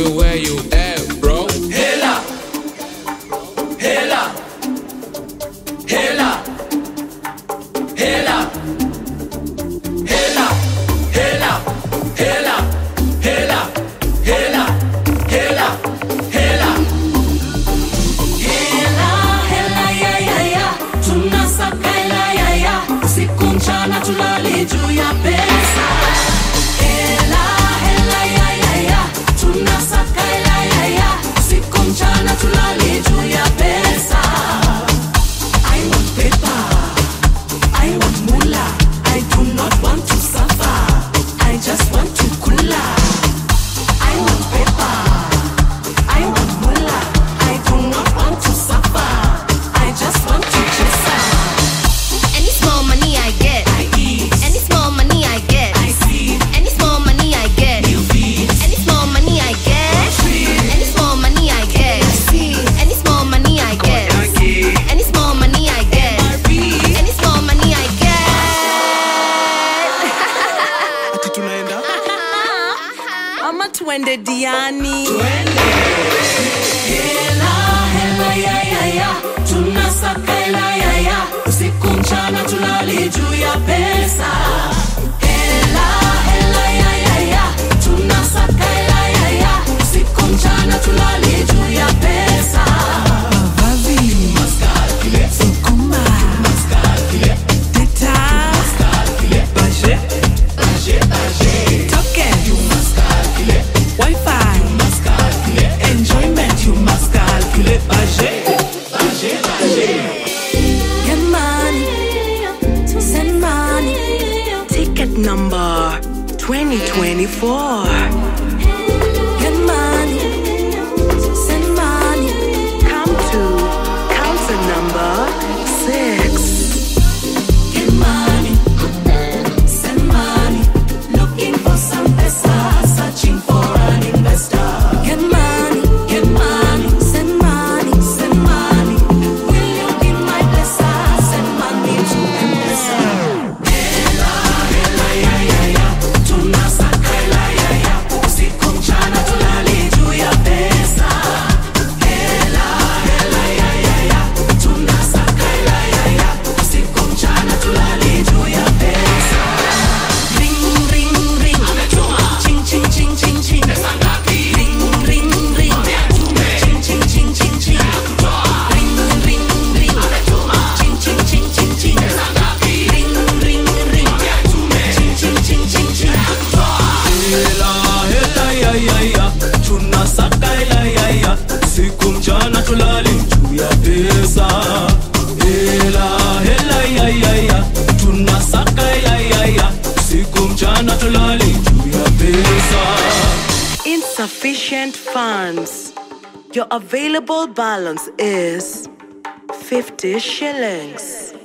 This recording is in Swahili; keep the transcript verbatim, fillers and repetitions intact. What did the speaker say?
you where you at, bro. Hela, hela, hela, hela, hela, hela, hela, hela, hela, hela, hela. Hela, hela, ya, ya, ya. Tunasaka hela, ya, ya. Usiku mchana tulali juu ya pesa. Hela, hela, ya, ya, ya. Tunasaka hela, ya, ya. Usiku mchana tulali juu ya pesa. I want paper, I want moolah. I do not want to suffer, I just want to kula. I want paper, I want moolah. I do not want to suffer, I just want to chase. Any small money I get, I eat. any small money I get, I see. any small money I get, You feed. any small money I get, any small money I get, any small money I get, any small money I get, any small money I get. Ati tunaenda Ama tuende Diani. Hela, hela, ya, ya, ya. Tunasaka hela, ya, ya. Usiku mchana tulali juu ya pesa. Hela, hela, ya, ya, ya. Tunasaka hela, ya, ya. Usiku mchana tulali juu ya pesa. Mavazi, sukuma, deta, baje, token, wifi, Enjoyment, you must calculate. Budget, budget, budget. get money, send money, ticket number twenty twenty-four. Get money, send money, come to counter number six. Get money, send money. Looking for some pesa, searching for an investor. Get money, Get money, send money, send money. Will you be my blesser? Send money to M-Pesa. Hela, hela, ya, ya, ya. Tunasaka hela, ya, ya. Usiku mchana tulali juu ya pesa. Hela, hela, ya, ya, ya. Tunasaka hela, ya, ya. Usiku mchana tulali juu ya pesa. Ring, ring, ring. Ching, ching, ching, ching, ching. Ring, ring, ring. Ching, ching, ching, ching, ching. Ring, ring, ring. Ching, ching, ching, ching, ching. Ring, ring, ring. Ching, ching, ching, ching, ching. Hela, hela, ya, ya, ya. Tunasaka hela, ya, ya. Siku mchana tulali juu ya pesa. Hela, hela, ya, ya, ya. Tunasaka hela, ya, ya. Siku mchana tulali juu ya pesa. insufficient funds. Your available balance is fifty shillings.